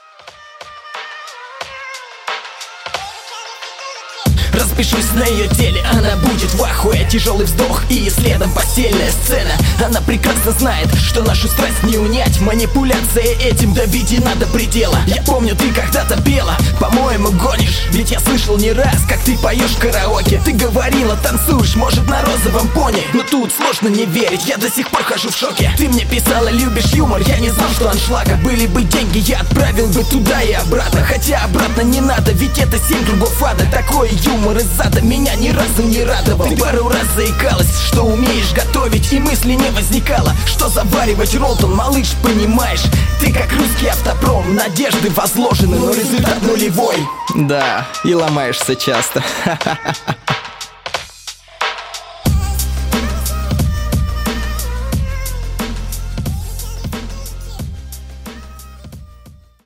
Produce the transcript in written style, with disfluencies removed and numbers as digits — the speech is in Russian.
Распишусь на ее теле, она будет в ахуе. Тяжелый вздох и следом постельная сцена. Она прекрасно знает, что нашу страсть не унять. Манипуляция этим доведена до предела. Я помню, ты когда-то пела, по-моему, гонишь. Ведь я слышал не раз, как ты поешь караоке. Ты говорила, танцуешь, может, на розовом пони. Но тут сложно не верить, я до сих пор хожу в шоке. Ты мне писала, любишь юмор, я не знал, что аншлага. Были бы деньги, я отправил бы туда и обратно. Хотя обратно не надо, ведь это 7 кругов ада. Такой юмор из ада меня ни разу не радовал. Ты пару раз заикалась, что умеешь готовить, и мысли не возникало, что заваривать роллтон, малыш, понимаешь? Ты как русский автопром, надежды возложены, но результат нулевой. Да, и ломаешься часто.